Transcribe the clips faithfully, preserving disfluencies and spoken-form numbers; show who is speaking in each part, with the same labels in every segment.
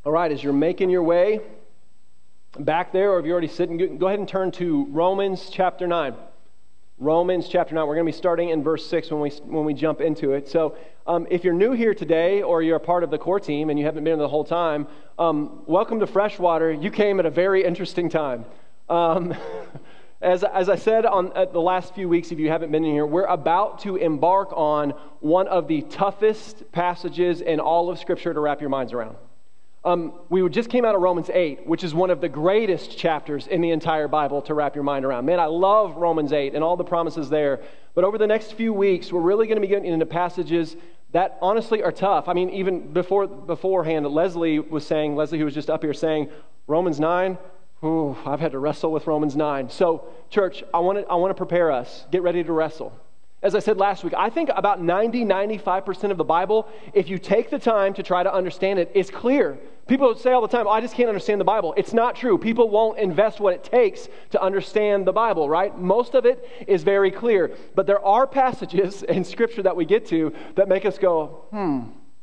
Speaker 1: All right, as you're making your way back there, or if you're already sitting, go ahead and turn to Romans chapter nine. Romans chapter nine. We're going to be starting in verse six when we when we jump into it. So um, if you're new here today, or you're a part of the core team and you haven't been here the whole time, um, welcome to Freshwater. You came at a very interesting time. Um, as, as I said on at the last few weeks, if you haven't been in here, we're about to embark on one of the toughest passages in all of Scripture to wrap your minds around. Um, we just came out of Romans eight, which is one of the greatest chapters in the entire Bible to wrap your mind around. Man, I love Romans eight and all the promises there. But over the next few weeks, we're really going to be getting into passages that honestly are tough. I mean, even before beforehand, Leslie was saying, Leslie who was just up here saying, Romans nine, ooh, I've had to wrestle with Romans nine. So, church, I want to I want to prepare us. Get ready to wrestle. As I said last week, I think about ninety, ninety-five percent of the Bible, if you take the time to try to understand it, it's clear. People say all the time, oh, I just can't understand the Bible. It's not true. People won't invest what it takes to understand the Bible, right? Most of it is very clear. But there are passages in Scripture that we get to that make us go, hmm,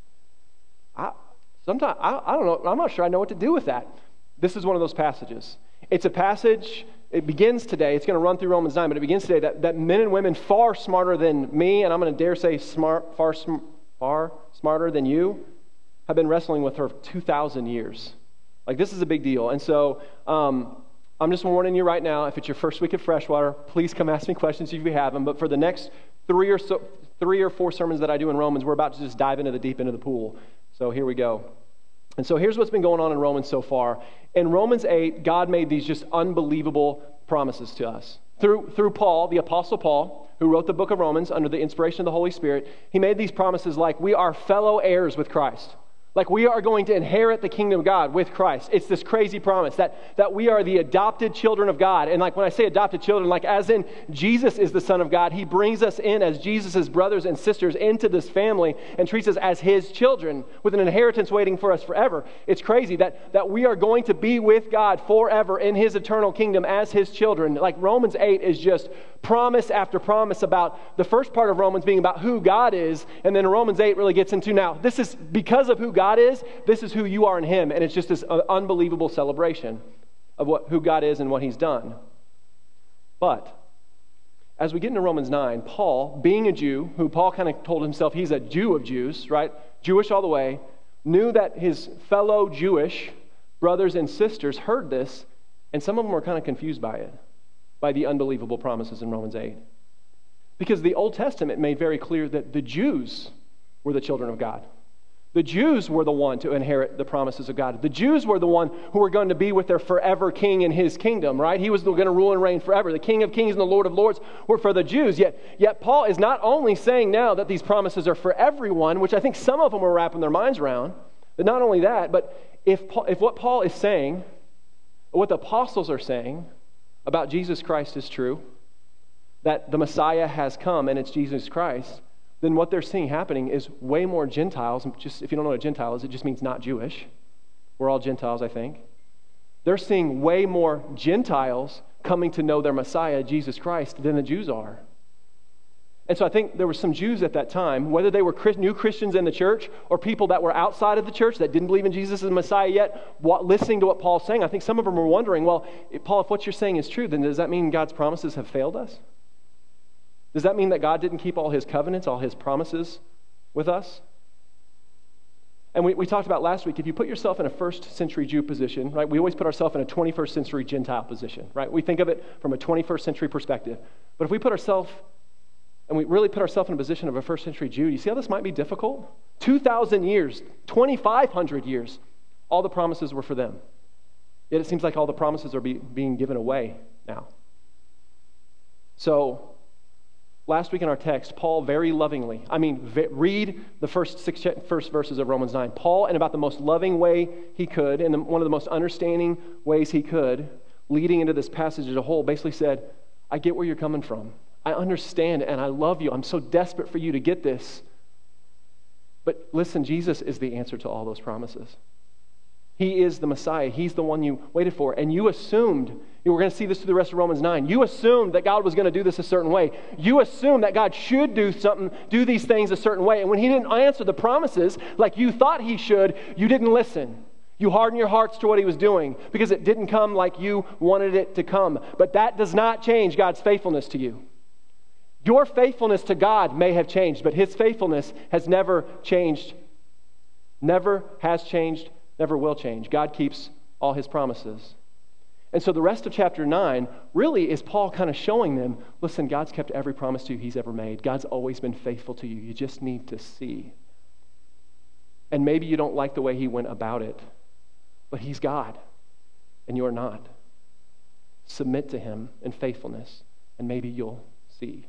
Speaker 1: I, sometimes, I, I don't know, I'm not sure I know what to do with that. This is one of those passages. It's a passage, it begins today, it's going to run through Romans nine, but it begins today that, that men and women far smarter than me, and I'm going to dare say smart, far, far smarter than you, have been wrestling with for two thousand years. Like, this is a big deal. And so um, I'm just warning you right now, if it's your first week at Freshwater, please come ask me questions if you have them. But for the next three or so, three or four sermons that I do in Romans, we're about to just dive into the deep end of the pool. So here we go. And so here's what's been going on in Romans so far. In Romans eight, God made these just unbelievable promises to us. Through, through Paul, the Apostle Paul, who wrote the book of Romans under the inspiration of the Holy Spirit, he made these promises like, we are fellow heirs with Christ. Like, we are going to inherit the kingdom of God with Christ. It's this crazy promise that, that we are the adopted children of God. And like when I say adopted children, like as in Jesus is the Son of God, he brings us in as Jesus' brothers and sisters into this family and treats us as his children with an inheritance waiting for us forever. It's crazy that, that we are going to be with God forever in his eternal kingdom as his children. Like, Romans eight is just promise after promise about the first part of Romans being about who God is, and then Romans eight really gets into, now, this is because of who God is, this is who you are in him, and it's just this uh, unbelievable celebration of what who God is and what he's done. But as we get into Romans nine, Paul, being a Jew, who Paul kind of told himself he's a Jew of Jews, right? Jewish all the way, knew that his fellow Jewish brothers and sisters heard this, and some of them were kind of confused by it, by the unbelievable promises in Romans eight. Because the Old Testament made very clear that the Jews were the children of God. The Jews were the one to inherit the promises of God. The Jews were the one who were going to be with their forever king in his kingdom, right? He was going to rule and reign forever. The King of Kings and the Lord of Lords were for the Jews. Yet, yet Paul is not only saying now that these promises are for everyone, which I think some of them are wrapping their minds around, but not only that, but if, Paul, if what Paul is saying, or what the apostles are saying about Jesus Christ is true, that the Messiah has come and it's Jesus Christ, then what they're seeing happening is way more Gentiles. Just if you don't know what a Gentile is, it just means not Jewish. We're all Gentiles, I think. They're seeing way more Gentiles coming to know their Messiah, Jesus Christ, than the Jews are. And so I think there were some Jews at that time, whether they were new Christians in the church or people that were outside of the church that didn't believe in Jesus as the Messiah yet, listening to what Paul's saying, I think some of them were wondering, well, Paul, if what you're saying is true, then does that mean God's promises have failed us? Does that mean that God didn't keep all his covenants, all his promises with us? And we, we talked about last week, if you put yourself in a first century Jew position, right? We always put ourselves in a twenty-first century Gentile position, right? We think of it from a twenty-first century perspective. But if we put ourselves, and we really put ourselves in a position of a first century Jew, you see how this might be difficult? two thousand years, twenty-five hundred years, all the promises were for them. Yet it seems like all the promises are be, being given away now. So, last week in our text, Paul very lovingly, I mean, v- read the first six first verses of Romans nine. Paul, in about the most loving way he could, in the, one of the most understanding ways he could, leading into this passage as a whole, basically said, I get where you're coming from. I understand and I love you. I'm so desperate for you to get this. But listen, Jesus is the answer to all those promises. He is the Messiah. He's the one you waited for. And you assumed, we're going to see this through the rest of Romans nine, you assumed that God was going to do this a certain way. You assumed that God should do something, do these things a certain way. And when he didn't answer the promises like you thought he should, you didn't listen. You hardened your hearts to what he was doing because it didn't come like you wanted it to come. But that does not change God's faithfulness to you. Your faithfulness to God may have changed, but his faithfulness has never changed. Never has changed, never will change. God keeps all his promises. And so the rest of chapter nine really is Paul kind of showing them, listen, God's kept every promise to you he's ever made. God's always been faithful to you. You just need to see. And maybe you don't like the way he went about it, but he's God, and you're not. Submit to him in faithfulness, and maybe you'll see.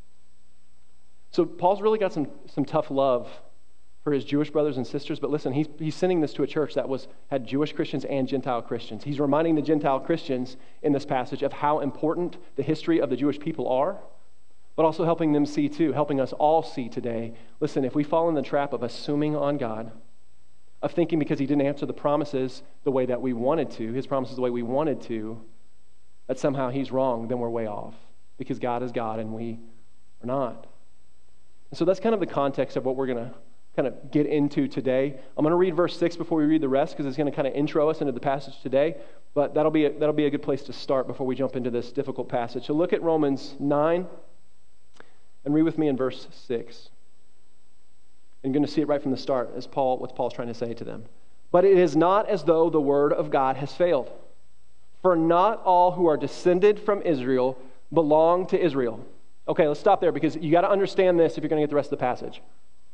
Speaker 1: So Paul's really got some, some tough love for his Jewish brothers and sisters, but listen, he's, he's sending this to a church that was had Jewish Christians and Gentile Christians. He's reminding the Gentile Christians in this passage of how important the history of the Jewish people are, but also helping them see too, helping us all see today. Listen, if we fall in the trap of assuming on God, of thinking because he didn't answer the promises the way that we wanted to, his promises the way we wanted to, that somehow he's wrong, then we're way off, because God is God and we are not. And so that's kind of the context of what we're going to kind of get into today. I'm going to read verse six before we read the rest because it's going to kind of intro us into the passage today, but that'll be a, that'll be a good place to start before we jump into this difficult passage. So look at Romans nine and read with me in verse six. And you're going to see it right from the start as Paul, what Paul's trying to say to them. But it is not as though the word of God has failed. For not all who are descended from Israel belong to Israel. Okay, let's stop there because you got to understand this if you're going to get the rest of the passage.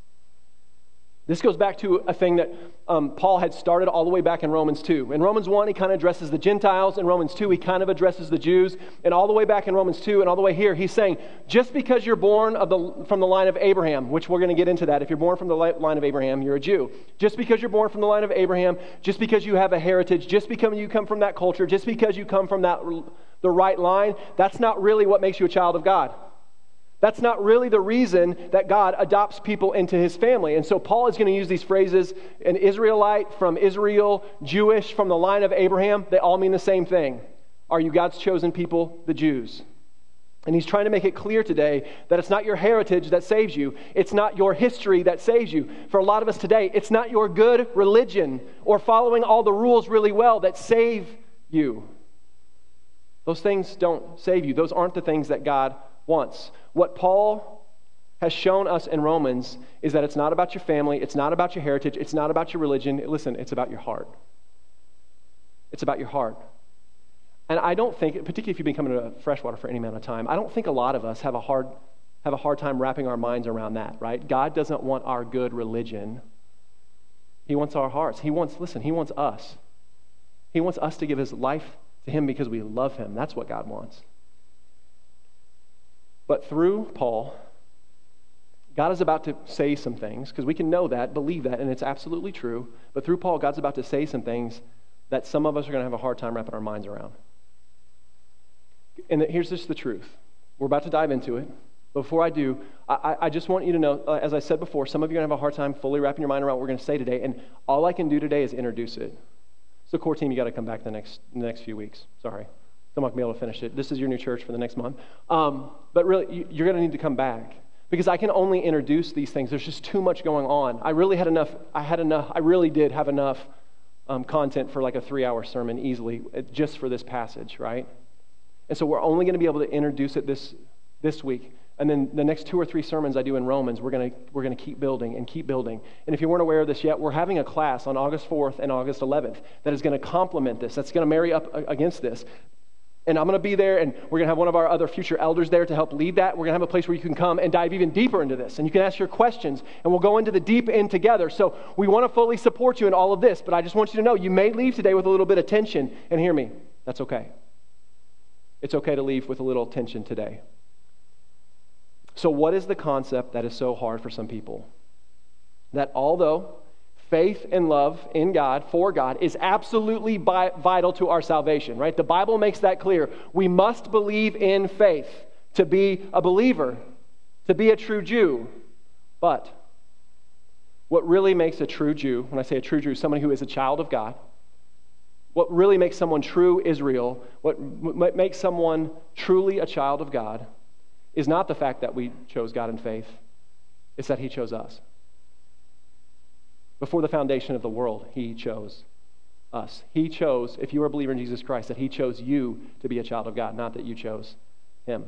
Speaker 1: This goes back to a thing that um, Paul had started all the way back in Romans two. In Romans one, he kind of addresses the Gentiles. In Romans two, he kind of addresses the Jews. And all the way back in Romans two and all the way here, he's saying, just because you're born of the, from the line of Abraham, which we're going to get into that. If you're born from the line of Abraham, you're a Jew. Just because you're born from the line of Abraham, just because you have a heritage, just because you come from that culture, just because you come from that the right line, that's not really what makes you a child of God. That's not really the reason that God adopts people into his family. And so Paul is going to use these phrases, an Israelite, from Israel, Jewish, from the line of Abraham. They all mean the same thing. Are you God's chosen people, the Jews? And he's trying to make it clear today that it's not your heritage that saves you. It's not your history that saves you. For a lot of us today, it's not your good religion or following all the rules really well that save you. Those things don't save you. Those aren't the things that God wants. What Paul has shown us in Romans is that it's not about your family, it's not about your heritage, it's not about your religion. Listen, it's about your heart. It's about your heart. And I don't think, particularly if you've been coming to Freshwater for any amount of time, I don't think a lot of us have a hard have a hard time wrapping our minds around that, right? God doesn't want our good religion. He wants our hearts. He wants, listen, he wants us. He wants us to give his life to him because we love him. That's what God wants. But through Paul, God is about to say some things, because we can know that, believe that, and it's absolutely true. But through Paul, God's about to say some things that some of us are going to have a hard time wrapping our minds around. And here's just the truth. We're about to dive into it. But before I do, I, I just want you to know, uh, as I said before, some of you are going to have a hard time fully wrapping your mind around what we're going to say today, and all I can do today is introduce it. So core team, you got to come back the next the next few weeks. Sorry. I'm not going to be able to finish it. This is your new church for the next month. Um, but really, you're going to need to come back because I can only introduce these things. There's just too much going on. I really had enough, I had enough, I really did have enough um, content for like a three-hour sermon easily just for this passage, right? And so we're only going to be able to introduce it this this week. And then the next two or three sermons I do in Romans, we're going to we're going to keep building and keep building. And if you weren't aware of this yet, we're having a class on August fourth and August eleventh that is going to complement this. That's going to marry up against this. And I'm going to be there, and we're going to have one of our other future elders there to help lead that. We're going to have a place where you can come and dive even deeper into this, and you can ask your questions, and we'll go into the deep end together. So we want to fully support you in all of this, but I just want you to know you may leave today with a little bit of tension, and hear me, that's okay. It's okay to leave with a little tension today. So what is the concept that is so hard for some people? That although faith and love in God, for God, is absolutely bi- vital to our salvation, right? The Bible makes that clear. We must believe in faith to be a believer, to be a true Jew. But what really makes a true Jew, when I say a true Jew, someone who is a child of God, what really makes someone true Israel, what, what makes someone truly a child of God, is not the fact that we chose God in faith. It's that he chose us. Before the foundation of the world, he chose us. He chose, if you are a believer in Jesus Christ, that he chose you to be a child of God, not that you chose him.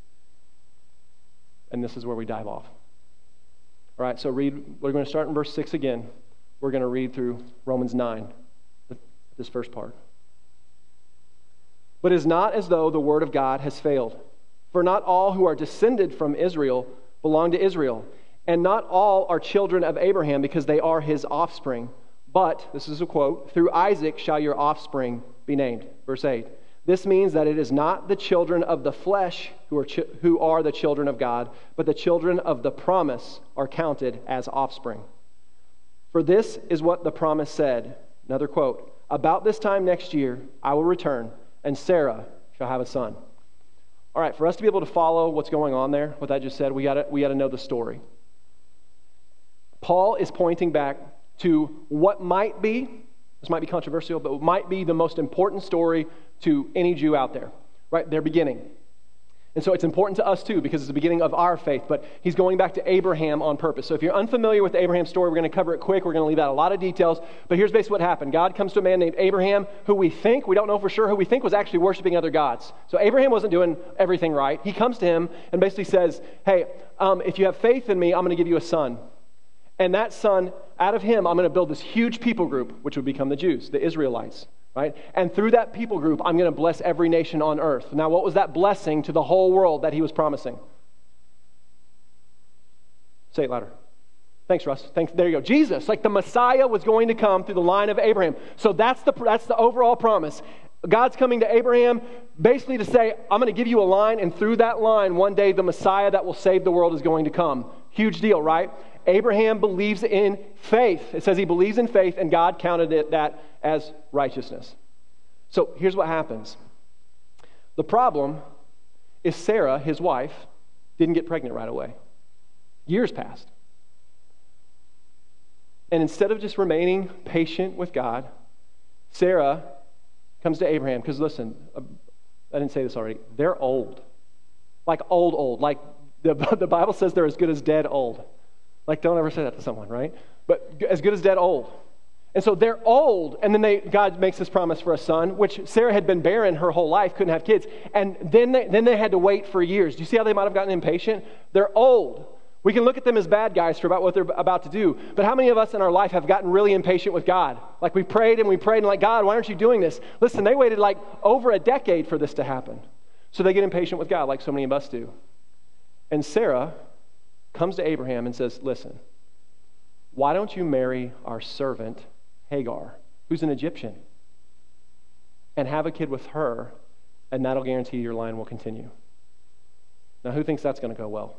Speaker 1: And this is where we dive off. All right, so read, we're going to start in verse six again. We're going to read through Romans nine, this first part. But it is not as though the word of God has failed. For not all who are descended from Israel belong to Israel, and not all are children of Abraham because they are his offspring. But, this is a quote, through Isaac shall your offspring be named. Verse eight. This means that it is not the children of the flesh who are, chi- who are the children of God, but the children of the promise are counted as offspring. For this is what the promise said. Another quote. About this time next year, I will return, and Sarah shall have a son. All right, for us to be able to follow what's going on there, what I just said, we got we got to know the story. Paul is pointing back to what might be, this might be controversial, but might be the most important story to any Jew out there, right? Their beginning. And so it's important to us too, because it's the beginning of our faith, but he's going back to Abraham on purpose. So if you're unfamiliar with the Abraham story, we're going to cover it quick. We're going to leave out a lot of details, but here's basically what happened. God comes to a man named Abraham, who we think, we don't know for sure, who we think was actually worshiping other gods. So Abraham wasn't doing everything right. He comes to him and basically says, hey, um, if you have faith in me, I'm going to give you a son. And that son, out of him, I'm going to build this huge people group, which would become the Jews, the Israelites. Right? And through that people group, I'm going to bless every nation on earth. Now, what was that blessing to the whole world that he was promising? Say it louder. Thanks, Russ. Thanks. There you go. Jesus, like the Messiah was going to come through the line of Abraham. So that's the that's the overall promise. God's coming to Abraham basically to say, I'm going to give you a line, and through that line, one day the Messiah that will save the world is going to come. Huge deal, right? Abraham believes in faith. It says he believes in faith, and God counted it that as righteousness. So here's what happens. The problem is Sarah, his wife, didn't get pregnant right away. Years passed. And instead of just remaining patient with God, Sarah comes to Abraham, because listen, I didn't say this already, they're old. Like old, old. Like the, the Bible says they're as good as dead old. Like, don't ever say that to someone, right? But as good as dead old. And so they're old, and then they God makes this promise for a son, which Sarah had been barren her whole life, couldn't have kids. And then they, then they had to wait for years. Do you see how they might have gotten impatient? They're old. We can look at them as bad guys for about what they're about to do. But how many of us in our life have gotten really impatient with God? Like we prayed and we prayed and like, God, why aren't you doing this? Listen, they waited like over a decade for this to happen. So they get impatient with God like so many of us do. And Sarah comes to Abraham and says, listen, why don't you marry our servant Hagar, who's an Egyptian, and have a kid with her, and that'll guarantee your line will continue. Now, who thinks that's going to go well?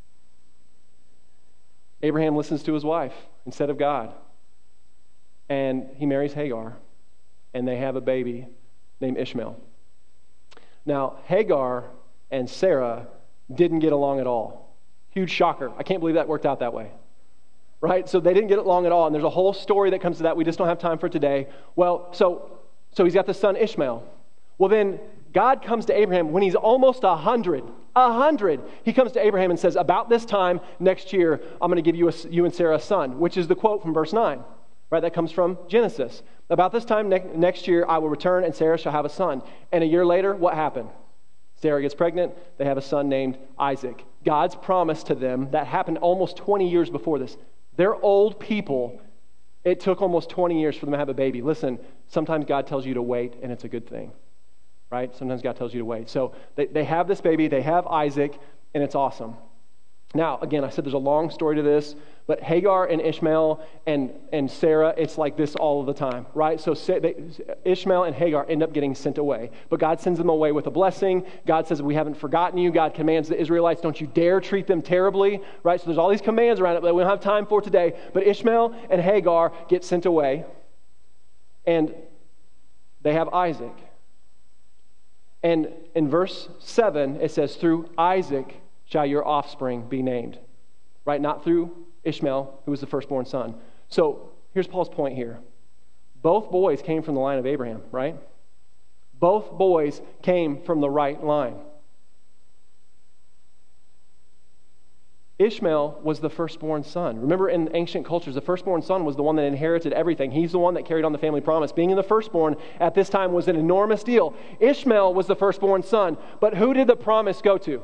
Speaker 1: Abraham listens to his wife instead of God, and he marries Hagar, and they have a baby named Ishmael. Now, Hagar and Sarah didn't get along at all. Huge shocker. I can't believe that worked out that way. Right? So they didn't get along at all. And there's a whole story that comes to that. We just don't have time for today. Well, so so he's got the son Ishmael. Well, then God comes to Abraham when he's almost a hundred. A hundred. He comes to Abraham and says, about this time next year, I'm going to give you, a, you and Sarah a son, which is the quote from verse nine. Right? That comes from Genesis. About this time ne- next year, I will return and Sarah shall have a son. And a year later, what happened? Sarah gets pregnant. They have a son named Isaac. God's promise to them, that happened almost twenty years before this. They're old people. It took almost twenty years for them to have a baby. Listen, sometimes God tells you to wait, and it's a good thing, right? Sometimes God tells you to wait. So they, they have this baby. They have Isaac, and it's awesome. Now, again, I said there's a long story to this, but Hagar and Ishmael and, and Sarah, it's like this all of the time, right? So they, Ishmael and Hagar end up getting sent away, but God sends them away with a blessing. God says, we haven't forgotten you. God commands the Israelites, don't you dare treat them terribly, right? So there's all these commands around it that we don't have time for today, but Ishmael and Hagar get sent away, and they have Isaac. And in verse seven, it says, through Isaac shall your offspring be named. Right? Not through Ishmael, who was the firstborn son. So here's Paul's point here. Both boys came from the line of Abraham, right? Both boys came from the right line. Ishmael was the firstborn son. Remember, in ancient cultures, the firstborn son was the one that inherited everything. He's the one that carried on the family promise. Being in the firstborn at this time was an enormous deal. Ishmael was the firstborn son. But who did the promise go to?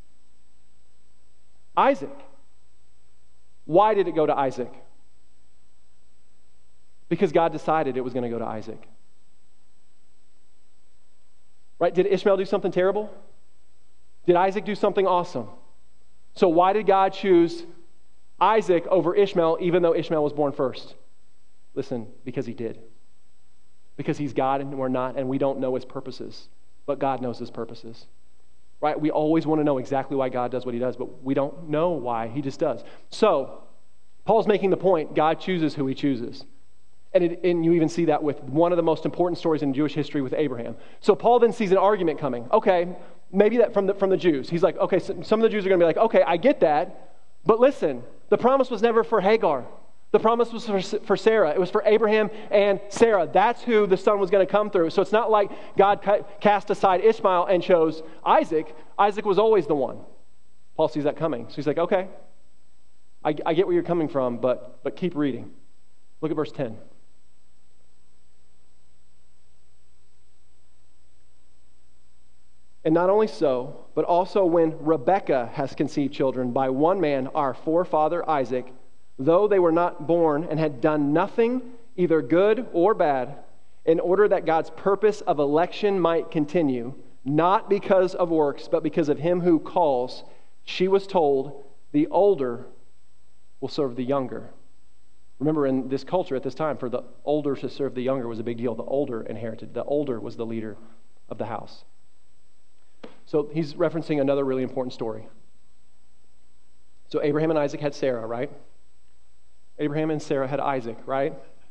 Speaker 1: Isaac. Why did it go to Isaac? Because God decided it was going to go to Isaac. Right? Did Ishmael do something terrible? Did Isaac do something awesome? So why did God choose Isaac over Ishmael, even though Ishmael was born first? Listen, because he did. Because he's God and we're not, and we don't know his purposes. But God knows his purposes. Right? We always want to know exactly why God does what he does, but we don't know why. He just does. So, Paul's making the point, God chooses who he chooses. And, it, and you even see that with one of the most important stories in Jewish history with Abraham. So Paul then sees an argument coming. Okay, maybe that from the, from the Jews. He's like, okay, so some of the Jews are going to be like, okay, I get that. But listen, the promise was never for Hagar. The promise was for, for Sarah. It was for Abraham and Sarah. That's who the son was going to come through. So it's not like God cast aside Ishmael and chose Isaac. Isaac was always the one. Paul sees that coming. So he's like, okay, I, I get where you're coming from, but, but keep reading. Look at verse ten. And not only so, but also when Rebekah has conceived children by one man, our forefather Isaac, though they were not born and had done nothing, either good or bad, in order that God's purpose of election might continue, not because of works, but because of him who calls, she was told, the older will serve the younger. Remember, in this culture at this time, for the older to serve the younger was a big deal. The older inherited. The older was the leader of the house. So he's referencing another really important story. So Abraham and Isaac had Sarah, right? Abraham and Sarah had Isaac, right?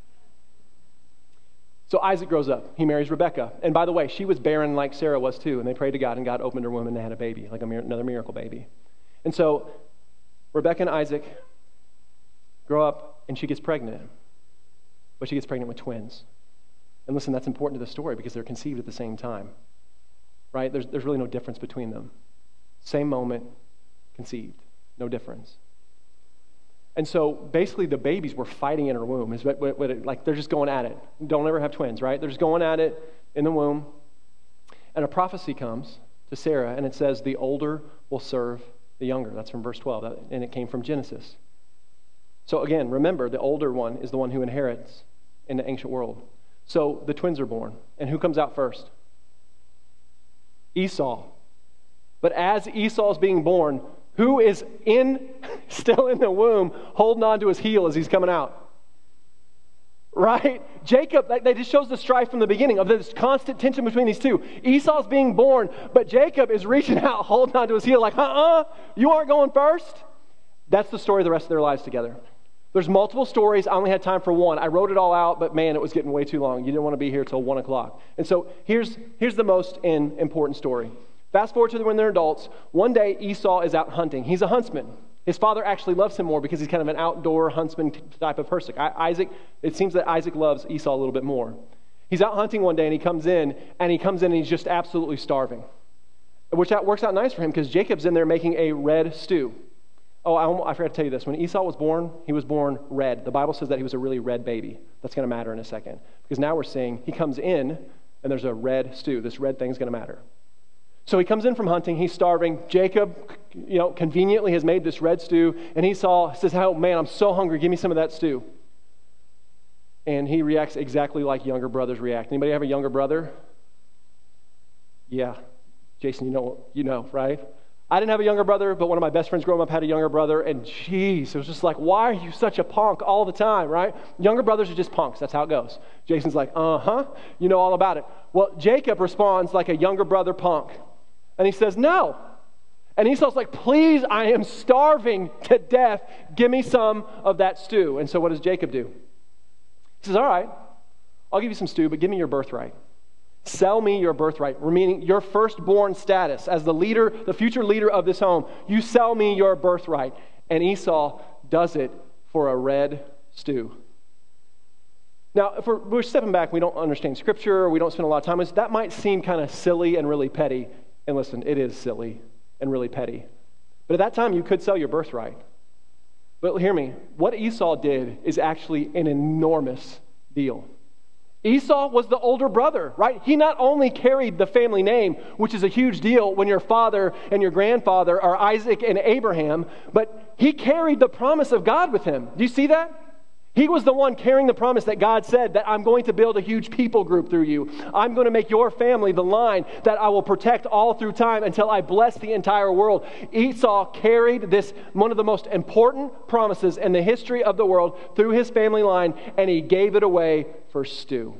Speaker 1: So Isaac grows up. He marries Rebekah. And by the way, she was barren like Sarah was too. And they prayed to God, and God opened her womb, and they had a baby, like a, another miracle baby. And so Rebekah and Isaac grow up, and she gets pregnant. But she gets pregnant with twins. And listen, that's important to the story because they're conceived at the same time. Right? There's, there's really no difference between them. Same moment, conceived. No difference. And so basically the babies were fighting in her womb. Is what, what, what it, like they're just going at it. Don't ever have twins, right? They're just going at it in the womb. And a prophecy comes to Sarah, and it says, the older will serve the younger. That's from verse twelve, and it came from Genesis. So again, remember, the older one is the one who inherits in the ancient world. So the twins are born. And who comes out first? Esau. But as Esau is being born, who is in, still in the womb, holding on to his heel as he's coming out? Right? Jacob, that, that just shows the strife from the beginning of this constant tension between these two. Esau's being born, but Jacob is reaching out, holding on to his heel like, uh-uh, you aren't going first? That's the story of the rest of their lives together. There's multiple stories. I only had time for one. I wrote it all out, but man, it was getting way too long. You didn't want to be here till one o'clock. And so here's, here's the most in, important story. Fast forward to when they're adults. One day, Esau is out hunting. He's a huntsman. His father actually loves him more because he's kind of an outdoor huntsman type of person. I, Isaac, it seems that Isaac loves Esau a little bit more. He's out hunting one day, and he comes in, and he comes in, and he's just absolutely starving, which that works out nice for him because Jacob's in there making a red stew. Oh, I, I forgot to tell you this. When Esau was born, he was born red. The Bible says that he was a really red baby. That's going to matter in a second. Because now we're seeing he comes in, and there's a red stew. This red thing's going to matter. So he comes in from hunting. He's starving. Jacob, you know, conveniently has made this red stew. And Esau says, oh, man, I'm so hungry. Give me some of that stew. And he reacts exactly like younger brothers react. Anybody have a younger brother? Yeah. Jason, you know, you know, right? I didn't have a younger brother, but one of my best friends growing up had a younger brother, and geez, it was just like, why are you such a punk all the time, right? Younger brothers are just punks. That's how it goes. Jason's like, uh-huh, you know all about it. Well, Jacob responds like a younger brother punk, and he says, no. And Esau's like, please, I am starving to death. Give me some of that stew. And so what does Jacob do? He says, all right, I'll give you some stew, but give me your birthright. Sell me your birthright, meaning your firstborn status as the leader, the future leader of this home. You sell me your birthright. And Esau does it for a red stew. Now, if we're, we're stepping back, we don't understand Scripture, we don't spend a lot of time with this, that might seem kind of silly and really petty. And listen, it is silly and really petty. But at that time, you could sell your birthright. But hear me, what Esau did is actually an enormous deal. Esau was the older brother, right? He not only carried the family name, which is a huge deal when your father and your grandfather are Isaac and Abraham, but he carried the promise of God with him. Do you see that? He was the one carrying the promise that God said that I'm going to build a huge people group through you. I'm going to make your family the line that I will protect all through time until I bless the entire world. Esau carried this, one of the most important promises in the history of the world through his family line, and he gave it away for stew.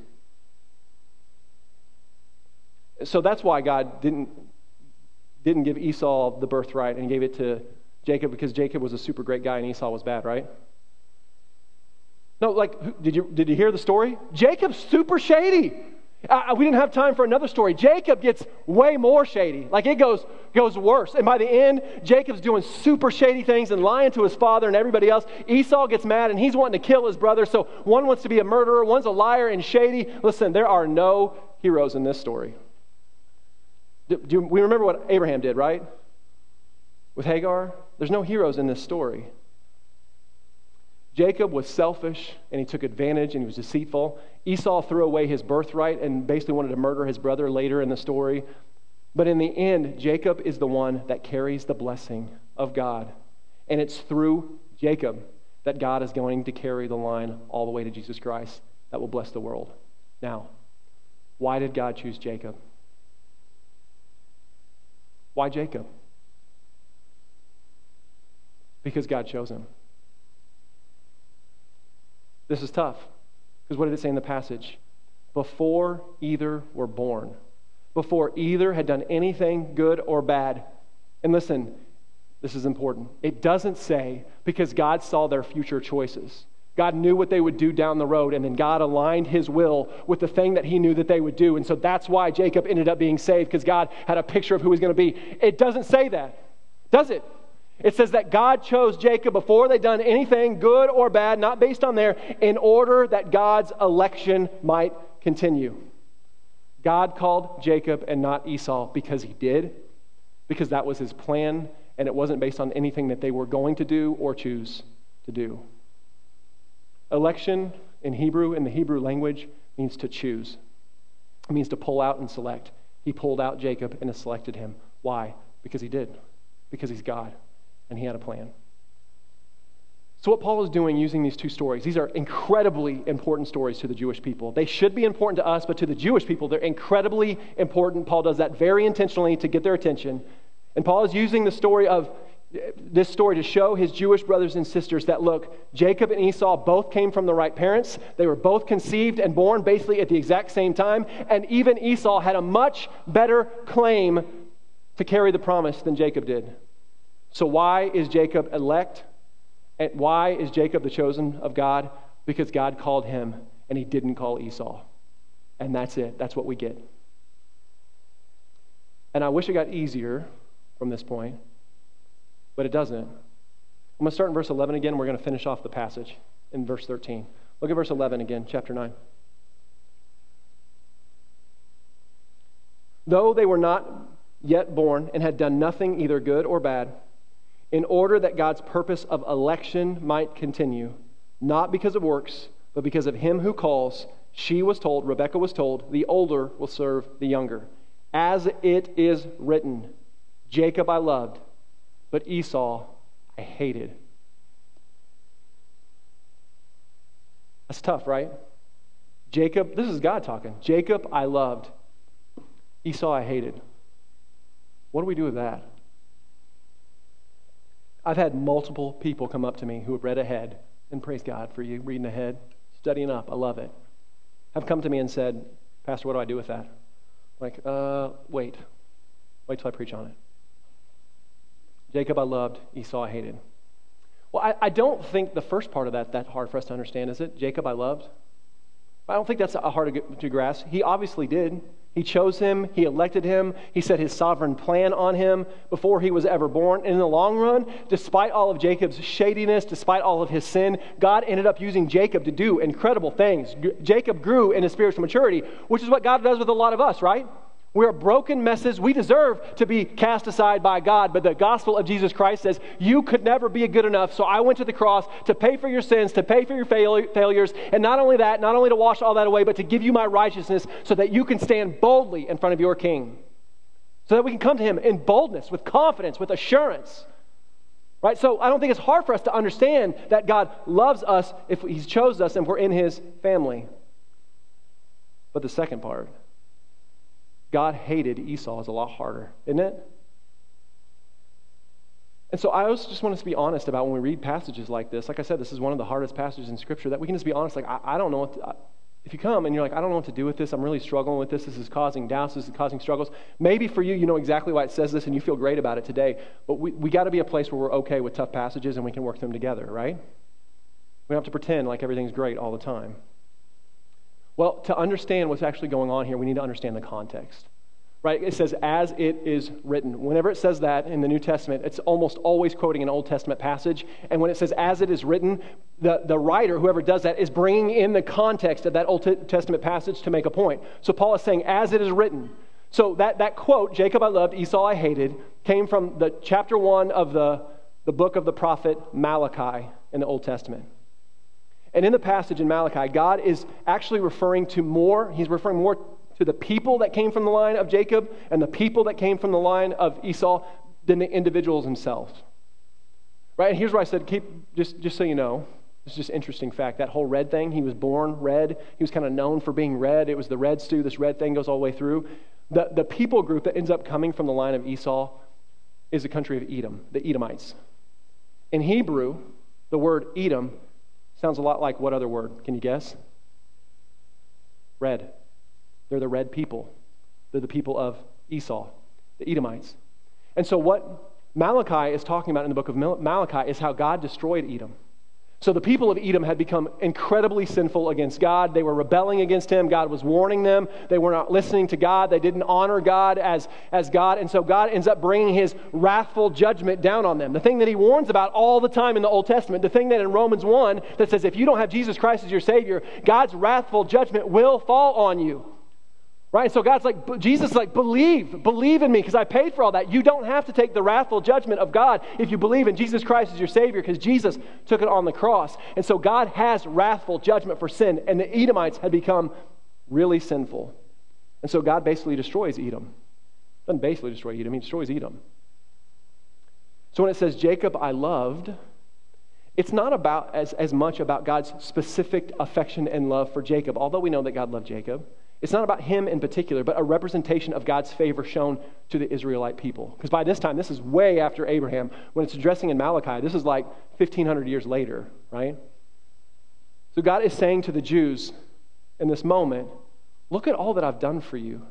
Speaker 1: So that's why God didn't, didn't give Esau the birthright and gave it to Jacob, because Jacob was a super great guy and Esau was bad, right? No, like, did you did you hear the story? Jacob's super shady. Uh, we didn't have time for another story. Jacob gets way more shady. Like, it goes goes worse. And by the end, Jacob's doing super shady things and lying to his father and everybody else. Esau gets mad and he's wanting to kill his brother. So one wants to be a murderer, one's a liar and shady. Listen, there are no heroes in this story. Do, do we remember what Abraham did, right? With Hagar? There's no heroes in this story. Jacob was selfish, and he took advantage, and he was deceitful. Esau threw away his birthright and basically wanted to murder his brother later in the story. But in the end, Jacob is the one that carries the blessing of God. And it's through Jacob that God is going to carry the line all the way to Jesus Christ that will bless the world. Now, why did God choose Jacob? Why Jacob? Because God chose him. This is tough, because what did it say in the passage? Before either were born, before either had done anything good or bad. And listen, this is important. It doesn't say because God saw their future choices. God knew what they would do down the road, and then God aligned his will with the thing that he knew that they would do. And so that's why Jacob ended up being saved, because God had a picture of who he was going to be. It doesn't say that, does it? It says that God chose Jacob before they'd done anything good or bad, not based on there, in order that God's election might continue. God called Jacob and not Esau because he did, because that was his plan, and it wasn't based on anything that they were going to do or choose to do. Election in Hebrew, in the Hebrew language, means to choose. It means to pull out and select. He pulled out Jacob and selected him. Why? Because he did. Because he's God. And he had a plan. So what Paul is doing using these two stories, these are incredibly important stories to the Jewish people. They should be important to us, but to the Jewish people, they're incredibly important. Paul does that very intentionally to get their attention. And Paul is using the story of this story to show his Jewish brothers and sisters that, look, Jacob and Esau both came from the right parents. They were both conceived and born basically at the exact same time. And even Esau had a much better claim to carry the promise than Jacob did. So why is Jacob elect? And why is Jacob the chosen of God? Because God called him and he didn't call Esau. And that's it. That's what we get. And I wish it got easier from this point, but it doesn't. I'm going to start in verse eleven again. We're going to finish off the passage in verse thirteen. Look at verse eleven again, chapter nine. Though they were not yet born and had done nothing either good or bad, in order that God's purpose of election might continue, not because of works, but because of him who calls, she was told, Rebekah was told, the older will serve the younger. As it is written, Jacob I loved, but Esau I hated. That's tough, right? Jacob, this is God talking. Jacob I loved, Esau I hated. What do we do with that? I've had multiple people come up to me who have read ahead, and praise God for you reading ahead, studying up. I love it. Have come to me and said, Pastor, what do I do with that? Like, uh, wait. Wait till I preach on it. Jacob I loved, Esau I hated. Well, I, I don't think the first part of that that hard for us to understand, is it? Jacob I loved? I don't think that's hard to, to grasp. He obviously did. He chose him. He elected him. He set his sovereign plan on him before he was ever born. And in the long run, despite all of Jacob's shadiness, despite all of his sin, God ended up using Jacob to do incredible things. Jacob grew in his spiritual maturity, which is what God does with a lot of us, right? We are broken messes. We deserve to be cast aside by God, but the gospel of Jesus Christ says, you could never be good enough, so I went to the cross to pay for your sins, to pay for your fail- failures, and not only that, not only to wash all that away, but to give you my righteousness so that you can stand boldly in front of your King, so that we can come to him in boldness, with confidence, with assurance. Right? So I don't think it's hard for us to understand that God loves us if he's chose us and we're in his family. But the second part, God hated Esau, is a lot harder, isn't it? And so I also just want us to be honest about when we read passages like this. Like I said, this is one of the hardest passages in Scripture that we can just be honest. Like, I, I don't know what to, I, if you come and you're like, I don't know what to do with this. I'm really struggling with this. This is causing doubts. This is causing struggles. Maybe for you, you know exactly why it says this and you feel great about it today. But we, we got to be a place where we're okay with tough passages and we can work them together, right? We don't have to pretend like everything's great all the time. Well, to understand what's actually going on here, we need to understand the context. Right? It says, as it is written. Whenever it says that in the New Testament, it's almost always quoting an Old Testament passage. And when it says, as it is written, the, the writer, whoever does that, is bringing in the context of that Old Testament passage to make a point. So Paul is saying, as it is written. So that, that quote, Jacob I loved, Esau I hated, came from the chapter one of the, the book of the prophet Malachi in the Old Testament. And in the passage in Malachi, God is actually referring to more, he's referring more to the people that came from the line of Jacob and the people that came from the line of Esau than the individuals themselves. Right? And here's where I said, keep just, just so you know, it's just an interesting fact. That whole red thing, he was born red. He was kind of known for being red. It was the red stew. This red thing goes all the way through. The, the people group that ends up coming from the line of Esau is the country of Edom, the Edomites. In Hebrew, the word Edom sounds a lot like what other word? Can you guess? Red. They're the red people. They're the people of Esau, the Edomites. And so what Malachi is talking about in the book of Malachi is how God destroyed Edom. So the people of Edom had become incredibly sinful against God. They were rebelling against him. God was warning them. They were not listening to God. They didn't honor God as, as God. And so God ends up bringing his wrathful judgment down on them. The thing that he warns about all the time in the Old Testament, the thing that in Romans one that says if you don't have Jesus Christ as your Savior, God's wrathful judgment will fall on you. Right? So God's like, Jesus is like, believe, believe in me because I paid for all that. You don't have to take the wrathful judgment of God if you believe in Jesus Christ as your Savior because Jesus took it on the cross. And so God has wrathful judgment for sin, and the Edomites had become really sinful. And so God basically destroys Edom. Doesn't basically destroy Edom, he destroys Edom. So when it says, Jacob I loved, it's not about as, as much about God's specific affection and love for Jacob, although we know that God loved Jacob. It's not about him in particular, but a representation of God's favor shown to the Israelite people. Because by this time, this is way after Abraham. When it's addressing in Malachi, this is like fifteen hundred years later, right? So God is saying to the Jews in this moment, look at all that I've done for you.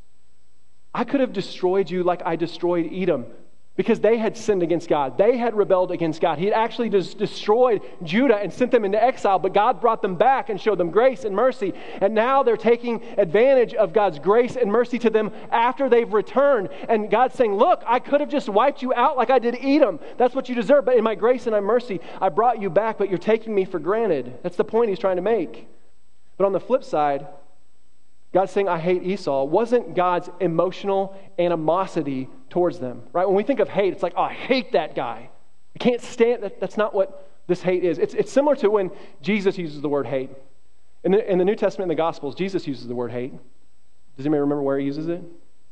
Speaker 1: I could have destroyed you like I destroyed Edom, because they had sinned against God. They had rebelled against God. He had actually just destroyed Judah and sent them into exile, but God brought them back and showed them grace and mercy. And now they're taking advantage of God's grace and mercy to them after they've returned. And God's saying, look, I could have just wiped you out like I did Edom. That's what you deserve. But in my grace and my mercy, I brought you back, but you're taking me for granted. That's the point he's trying to make. But on the flip side, God saying, I hate Esau, wasn't God's emotional animosity towards them, right? When we think of hate, it's like, oh, I hate that guy. I can't stand that. That's not what this hate is. It's, it's similar to when Jesus uses the word hate. In the, in the New Testament, in the Gospels, Jesus uses the word hate. Does anybody remember where he uses it?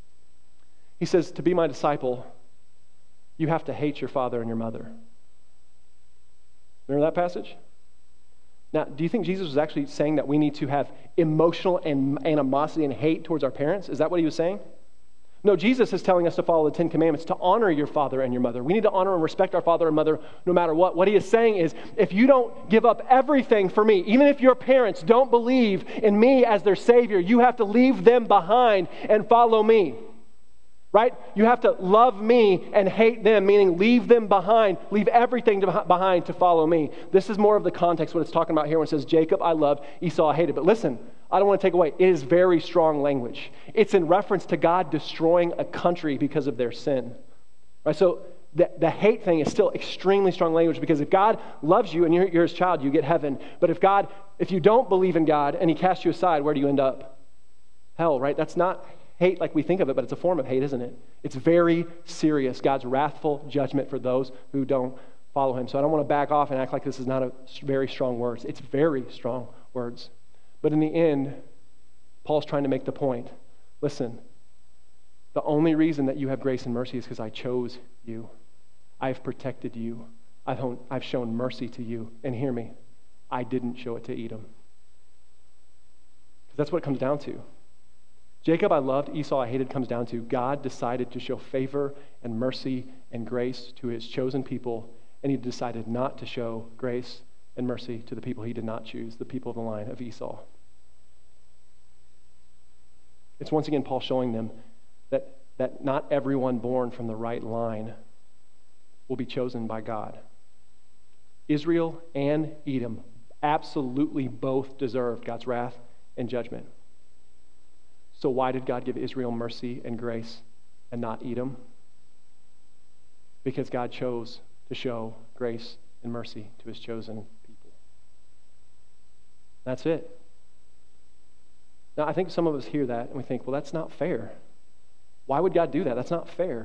Speaker 1: He says, to be my disciple, you have to hate your father and your mother. Remember that passage? Now, do you think Jesus was actually saying that we need to have emotional and animosity and hate towards our parents? Is that what he was saying? No, Jesus is telling us to follow the Ten Commandments, to honor your father and your mother. We need to honor and respect our father and mother no matter what. What he is saying is, if you don't give up everything for me, even if your parents don't believe in me as their Savior, you have to leave them behind and follow me. Right? You have to love me and hate them, meaning leave them behind, leave everything to, behind to follow me. This is more of the context what it's talking about here when it says, Jacob I loved, Esau I hated. But listen, I don't want to take away. It is very strong language. It's in reference to God destroying a country because of their sin. Right? So the, the hate thing is still extremely strong language, because if God loves you and you're, you're his child, you get heaven. But if God, if you don't believe in God and he casts you aside, where do you end up? Hell, right? That's not hate like we think of it, but it's a form of hate, isn't it? It's very serious, God's wrathful judgment for those who don't follow him. So I don't want to back off and act like this is not a very strong words. It's very strong words. But in the end, Paul's trying to make the point. Listen, the only reason that you have grace and mercy is because I chose you. I've protected you. I've, I've shown mercy to you. And hear me, I didn't show it to Edom. Because that's what it comes down to. Jacob I loved, Esau I hated comes down to God decided to show favor and mercy and grace to his chosen people, and he decided not to show grace and mercy to the people he did not choose, the people of the line of Esau. It's once again Paul showing them that, that not everyone born from the right line will be chosen by God. Israel and Edom absolutely both deserved God's wrath and judgment. So why did God give Israel mercy and grace and not Edom? Because God chose to show grace and mercy to his chosen people. That's it. Now, I think some of us hear that and we think, well, that's not fair. Why would God do that? That's not fair.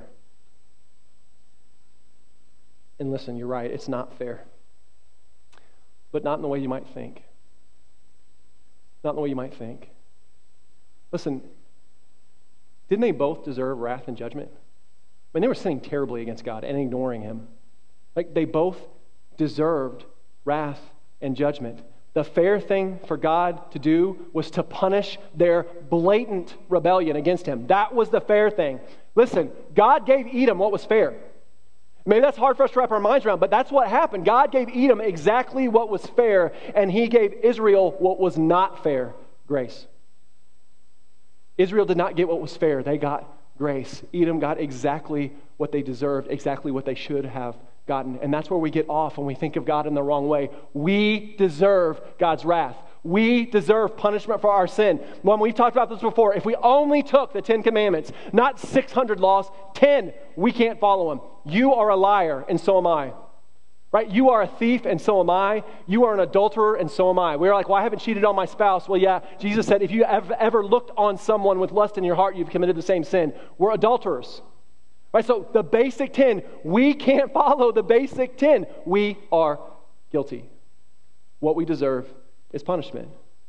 Speaker 1: And listen, you're right, it's not fair. But not in the way you might think. Not in the way you might think. Listen, didn't they both deserve wrath and judgment? I mean, they were sinning terribly against God and ignoring him. Like, they both deserved wrath and judgment. The fair thing for God to do was to punish their blatant rebellion against him. That was the fair thing. Listen, God gave Edom what was fair. Maybe that's hard for us to wrap our minds around, but that's what happened. God gave Edom exactly what was fair, and he gave Israel what was not fair, grace. Israel did not get what was fair. They got grace. Edom got exactly what they deserved, exactly what they should have gotten. And that's where we get off when we think of God in the wrong way. We deserve God's wrath. We deserve punishment for our sin. When we've talked about this before, if we only took the Ten Commandments, not six hundred laws, ten, we can't follow them. You are a liar, and so am I. Right? You are a thief, and so am I. You are an adulterer, and so am I. We're like, well, I haven't cheated on my spouse. Well, yeah, Jesus said, if you have ever looked on someone with lust in your heart, you've committed the same sin. We're adulterers. Right? So the basic ten, we can't follow the basic ten. We are guilty. What we deserve is punishment.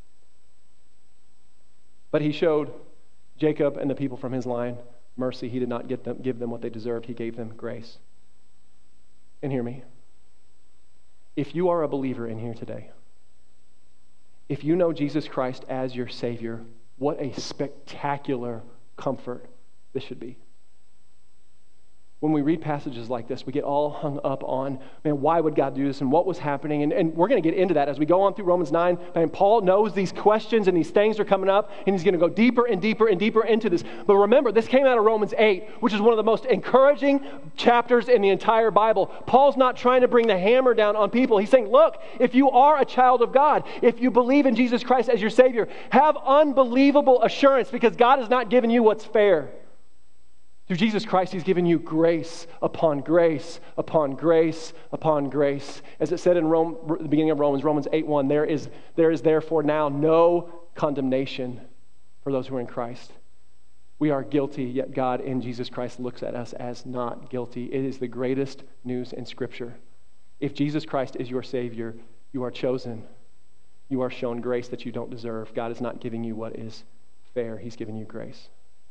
Speaker 1: But he showed Jacob and the people from his line mercy. He did not get them, give them what they deserved. He gave them grace. And hear me. If you are a believer in here today, if you know Jesus Christ as your Savior, what a spectacular comfort this should be. When we read passages like this, we get all hung up on, man, why would God do this and what was happening? And, and we're going to get into that as we go on through Romans nine. Man, Paul knows these questions and these things are coming up, and he's going to go deeper and deeper and deeper into this. But remember, this came out of Romans eight, which is one of the most encouraging chapters in the entire Bible. Paul's not trying to bring the hammer down on people. He's saying, look, if you are a child of God, if you believe in Jesus Christ as your Savior, have unbelievable assurance because God has not given you what's fair. Through Jesus Christ, he's given you grace upon grace upon grace upon grace. As it said in Rome, the beginning of Romans, Romans eight one, there is, there is therefore now no condemnation for those who are in Christ. We are guilty, yet God in Jesus Christ looks at us as not guilty. It is the greatest news in Scripture. If Jesus Christ is your Savior, you are chosen. You are shown grace that you don't deserve. God is not giving you what is fair. He's giving you grace.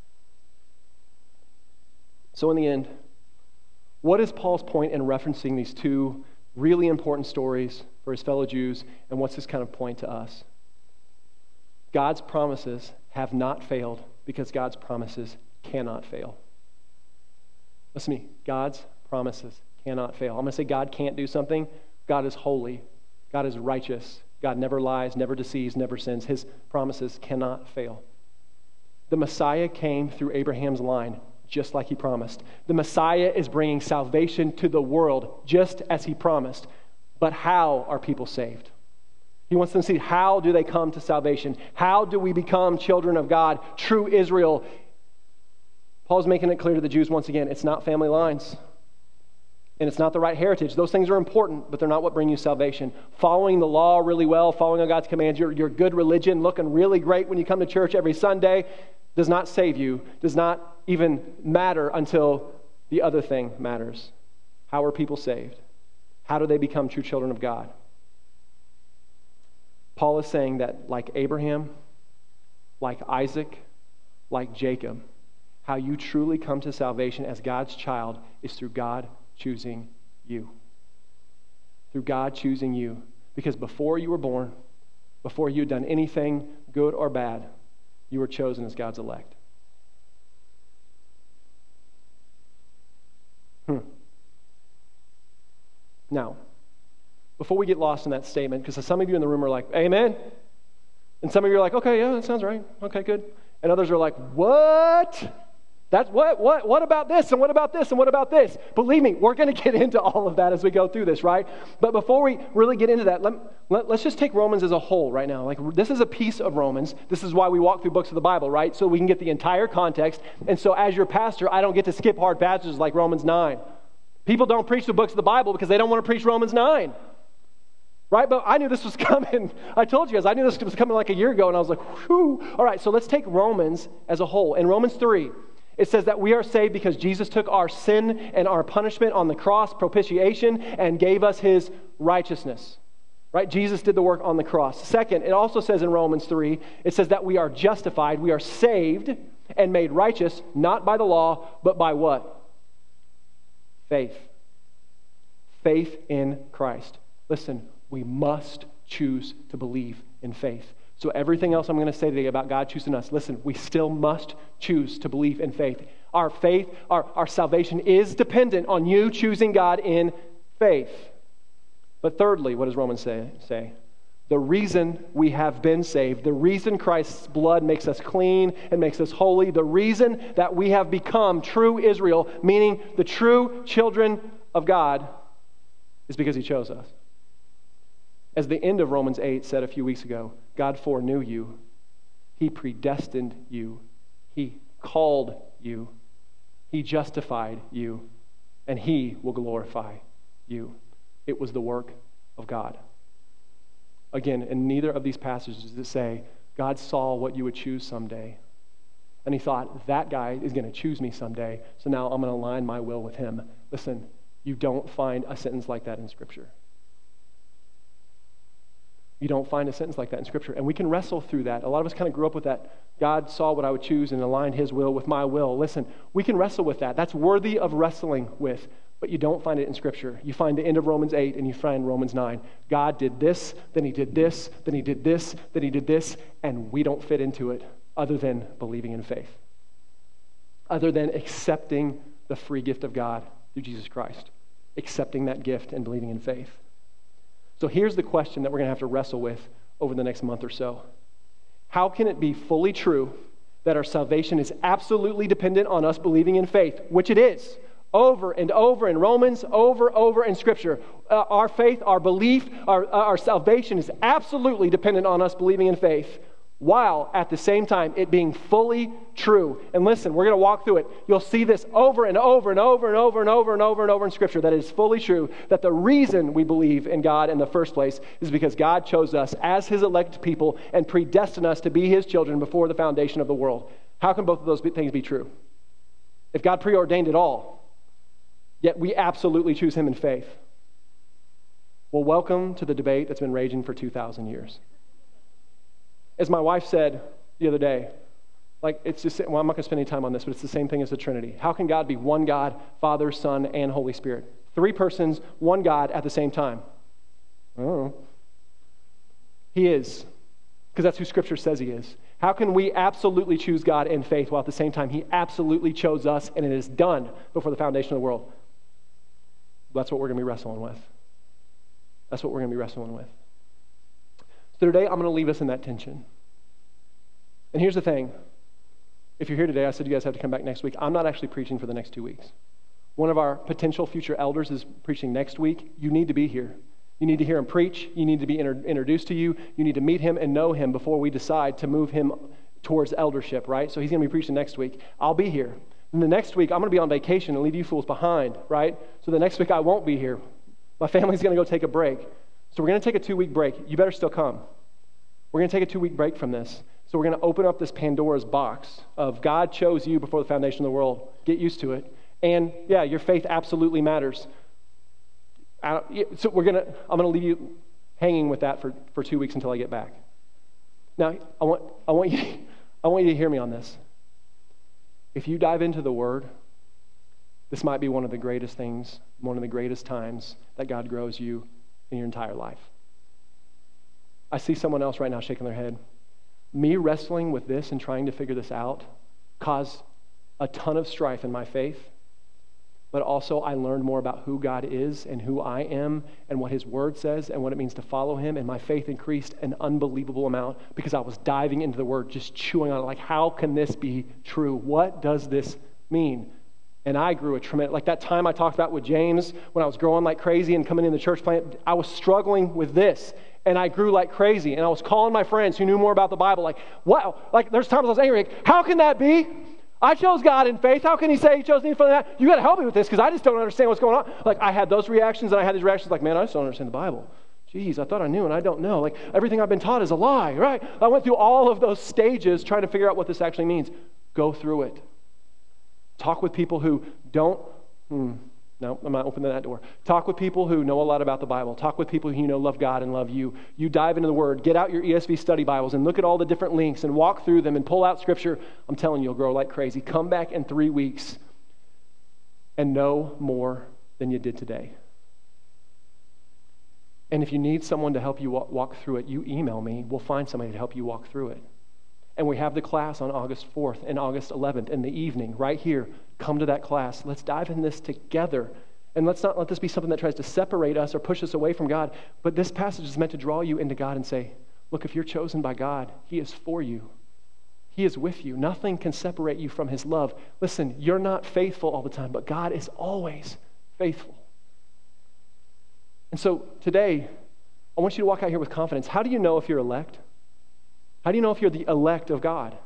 Speaker 1: So in the end, what is Paul's point in referencing these two really important stories for his fellow Jews, and what's his kind of point to us? God's promises have not failed because God's promises cannot fail. Listen to me. God's promises cannot fail. I'm going to say God can't do something. God is holy. God is righteous. God never lies, never deceives, never sins. His promises cannot fail. The Messiah came through Abraham's line, just like he promised. The Messiah is bringing salvation to the world, just as he promised. But how are people saved? He wants them to see, how do they come to salvation? How do we become children of God, true Israel? Paul's making it clear to the Jews once again, it's not family lines. And it's not the right heritage. Those things are important, but they're not what bring you salvation. Following the law really well, following on God's commands, your, your good religion, looking really great when you come to church every Sunday, does not save you, does not even matter until the other thing matters. How are people saved? How do they become true children of God? Paul is saying that like Abraham, like Isaac, like Jacob, how you truly come to salvation as God's child is through God choosing you. Through God choosing you. Because before you were born, before you had done anything good or bad, you were chosen as God's elect. Hmm. Now, before we get lost in that statement, because some of you in the room are like, amen. And some of you are like, okay, yeah, that sounds right. Okay, good. And others are like, what? That's what, what, what about this? And what about this? And what about this? Believe me, we're going to get into all of that as we go through this, right? But before we really get into that, let, let, let's just take Romans as a whole right now. Like, this is a piece of Romans. This is why we walk through books of the Bible, right? So we can get the entire context. And so as your pastor, I don't get to skip hard passages like Romans nine. People don't preach the books of the Bible because they don't want to preach Romans nine. Right? But I knew this was coming. I told you guys, I knew this was coming like a year ago, and I was like, whew. All right, so let's take Romans as a whole. In Romans three, it says that we are saved because Jesus took our sin and our punishment on the cross, propitiation, and gave us his righteousness. Right? Jesus did the work on the cross. Second, it also says in Romans three, it says that we are justified, we are saved and made righteous, not by the law, but by what? Faith. Faith in Christ. Listen, we must choose to believe in faith. So everything else I'm going to say today about God choosing us, listen, we still must choose to believe in faith. Our faith, our, our salvation is dependent on you choosing God in faith. But thirdly, what does Romans say? say? The reason we have been saved, the reason Christ's blood makes us clean and makes us holy, the reason that we have become true Israel, meaning the true children of God, is because he chose us. As the end of Romans eight said a few weeks ago, God foreknew you. He predestined you. He called you. He justified you. And he will glorify you. It was the work of God. Again, in neither of these passages does it say, God saw what you would choose someday. And he thought, that guy is going to choose me someday, so now I'm going to align my will with him. Listen, you don't find a sentence like that in Scripture. You don't find a sentence like that in Scripture. And we can wrestle through that. A lot of us kind of grew up with that. God saw what I would choose and aligned his will with my will. Listen, we can wrestle with that. That's worthy of wrestling with. But you don't find it in Scripture. You find the end of Romans eight and you find Romans nine. God did this, then he did this, then he did this, then he did this, and we don't fit into it other than believing in faith. Other than accepting the free gift of God through Jesus Christ. Accepting that gift and believing in faith. So here's the question that we're going to have to wrestle with over the next month or so. How can it be fully true that our salvation is absolutely dependent on us believing in faith, which it is, over and over in Romans, over, over in Scripture. Uh, our faith, our belief, our, our salvation is absolutely dependent on us believing in faith, while at the same time it being fully true. And listen, we're going to walk through it. You'll see this over and over and over and over and over and over and over in Scripture, that it is fully true, that the reason we believe in God in the first place is because God chose us as his elect people and predestined us to be his children before the foundation of the world. How can both of those things be true? If God preordained it all, yet we absolutely choose him in faith. Well, welcome to the debate that's been raging for two thousand years. As my wife said the other day, like it's just, well, I'm not going to spend any time on this, but it's the same thing as the Trinity. How can God be one God, Father, Son, and Holy Spirit? Three persons, one God at the same time. I don't know. He is, because that's who Scripture says he is. How can we absolutely choose God in faith while at the same time he absolutely chose us and it is done before the foundation of the world? That's what we're going to be wrestling with. That's what we're going to be wrestling with. So today, I'm going to leave us in that tension. And here's the thing. If you're here today, I said you guys have to come back next week. I'm not actually preaching for the next two weeks. One of our potential future elders is preaching next week. You need to be here. You need to hear him preach. You need to be inter- introduced to you. You need to meet him and know him before we decide to move him towards eldership, right? So he's going to be preaching next week. I'll be here. And the next week, I'm going to be on vacation and leave you fools behind, right? So the next week, I won't be here. My family's going to go take a break. So we're going to take a two-week break. You better still come. We're going to take a two-week break from this. So So we're going to open up this Pandora's box of God chose you before the foundation of the world. Get used to it. And yeah, your faith absolutely matters. I so we're going to, I'm going to leave you hanging with that for, for two weeks until I get back. Now, I want, I want you, I want you to hear me on this. If you dive into the Word, this might be one of the greatest things, one of the greatest times that God grows you in your entire life. I see someone else right now shaking their head. Me wrestling with this and trying to figure this out caused a ton of strife in my faith, but also I learned more about who God is and who I am and what His Word says and what it means to follow Him, and my faith increased an unbelievable amount because I was diving into the Word, just chewing on it, like, how can this be true? What does this mean? And I grew a tremendous, like that time I talked about with James when I was growing like crazy and coming in the church plant, I was struggling with this. And I grew like crazy. And I was calling my friends who knew more about the Bible, like, wow, like there's times I was angry, like, how can that be? I chose God in faith. How can He say He chose me for that? You got to help me with this because I just don't understand what's going on. Like, I had those reactions and I had these reactions like, man, I just don't understand the Bible. Jeez, I thought I knew and I don't know. Like, everything I've been taught is a lie, right? I went through all of those stages trying to figure out what this actually means. Go through it. Talk with people who don't, hmm, no, I'm not opening that door. Talk with people who know a lot about the Bible. Talk with people who you know love God and love you. You dive into the Word. Get out your E S V study Bibles and look at all the different links and walk through them and pull out Scripture. I'm telling you, you'll grow like crazy. Come back in three weeks and know more than you did today. And if you need someone to help you walk through it, you email me. We'll find somebody to help you walk through it. And we have the class on August fourth and August eleventh in the evening, right here. Come to that class. Let's dive in this together. And let's not let this be something that tries to separate us or push us away from God. But this passage is meant to draw you into God and say, look, if you're chosen by God, He is for you. He is with you. Nothing can separate you from His love. Listen, you're not faithful all the time, but God is always faithful. And so today, I want you to walk out here with confidence. How do you know if you're elect? How do you know if you're the elect of God?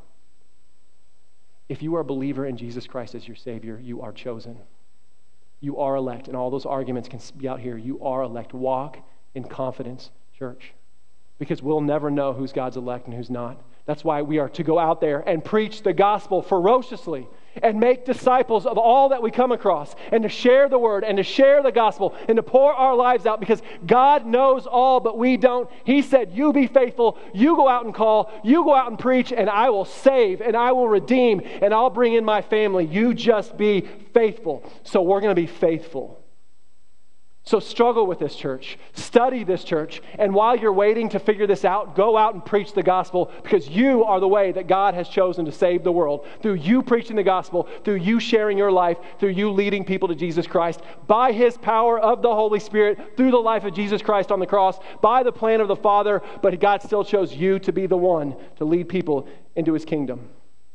Speaker 1: If you are a believer in Jesus Christ as your Savior, you are chosen. You are elect. And all those arguments can be out here. You are elect. Walk in confidence, church. Because we'll never know who's God's elect and who's not. That's why we are to go out there and preach the gospel ferociously and make disciples of all that we come across and to share the word and to share the gospel and to pour our lives out because God knows all, but we don't. He said, you be faithful, you go out and call, you go out and preach, and I will save and I will redeem and I'll bring in my family. You just be faithful. So we're going to be faithful. So struggle with this church, study this church, and while you're waiting to figure this out, go out and preach the gospel because you are the way that God has chosen to save the world. Through you preaching the gospel, through you sharing your life, through you leading people to Jesus Christ, by His power of the Holy Spirit, through the life of Jesus Christ on the cross, by the plan of the Father, but God still chose you to be the one to lead people into His kingdom.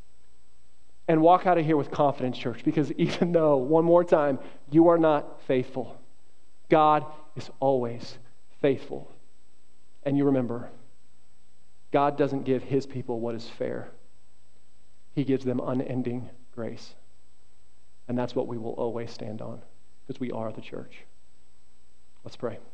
Speaker 1: And walk out of here with confidence, church, because even though, one more time, you are not faithful, God is always faithful. And you remember, God doesn't give His people what is fair. He gives them unending grace. And that's what we will always stand on, because we are the church. Let's pray.